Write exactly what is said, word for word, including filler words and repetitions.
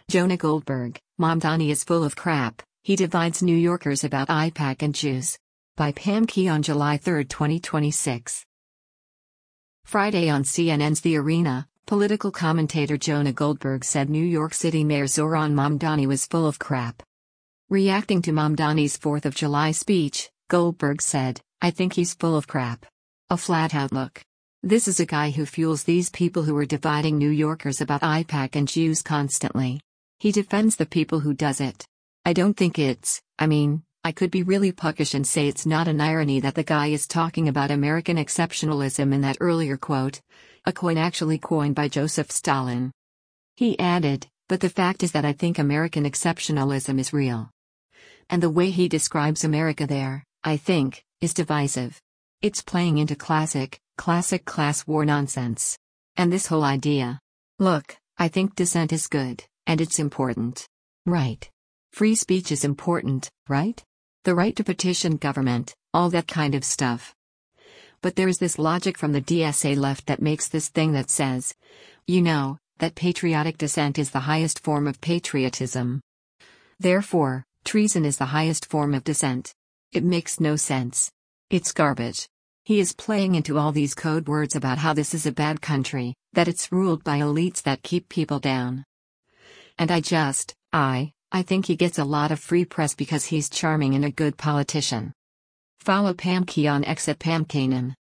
Jonah Goldberg, Mamdani is full of crap, he divides New Yorkers about AIPAC and Jews. By Pam Key on July third, twenty twenty-six. Friday on C N N's The Arena, political commentator Jonah Goldberg said New York City Mayor Zohran Mamdani was full of crap. Reacting to Mamdani's fourth of July speech, Goldberg said, "I think he's full of crap. A flat-out look. This is a guy who fuels these people who are dividing New Yorkers about AIPAC and Jews constantly. He defends the people who does it. I don't think it's, I mean, I could be really puckish and say it's not an irony that the guy is talking about American exceptionalism in that earlier quote, a coin actually coined by Joseph Stalin." He added, "But the fact is that I think American exceptionalism is real. And the way he describes America there, I think, is divisive. It's playing into classic, classic class war nonsense. And this whole idea. Look, I think dissent is good, and it's important. Right. Free speech is important, right? The right to petition government, all that kind of stuff. But there's this logic from the D S A left that makes this thing that says, you know, that patriotic dissent is the highest form of patriotism. Therefore, treason is the highest form of dissent. It makes no sense. It's garbage. He is playing into all these code words about how this is a bad country, that it's ruled by elites that keep people down. And I just, I, I think he gets a lot of free press because he's charming and a good politician." Follow Pam Key on X at Pam Kanan.